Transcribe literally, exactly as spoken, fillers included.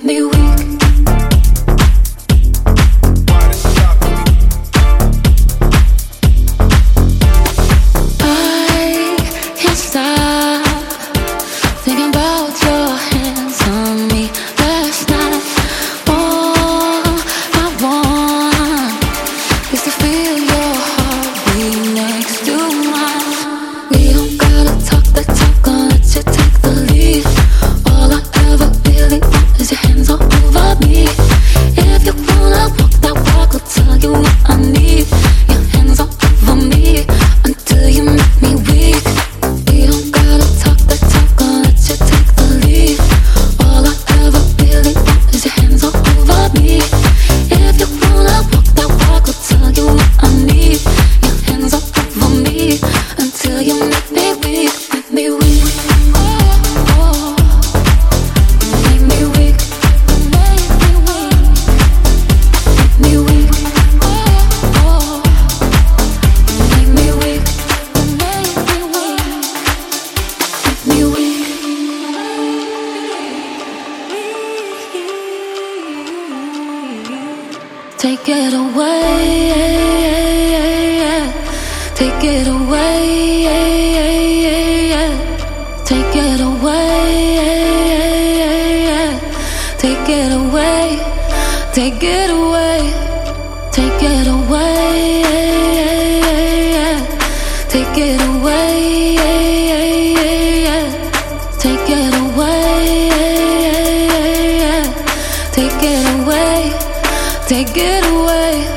me weak. I can't stop thinking about your hands on me last night. All I want is to feel your heartbeat next to mine. We don't gotta talk that talk, I'll let you take the lead. All I ever really want is your hands all over me. If you wanna walk that walk, I'll tell you what I need. Your hands all over me until you make me weak. We don't gotta talk that talk, I'll let you take the lead. All I ever really want is your hands all over me. If you wanna walk that walk, I'll tell you what I need. Your hands all over me until you make me weak, make me weak. Oh, oh. Make me weak, make me weak, make me weak. Oh, oh. Make me weak, make me weak, make me weak. Take it away, take it away, take it away, take it away, take it away, take it away, take it away, take it away, take it away, take it away.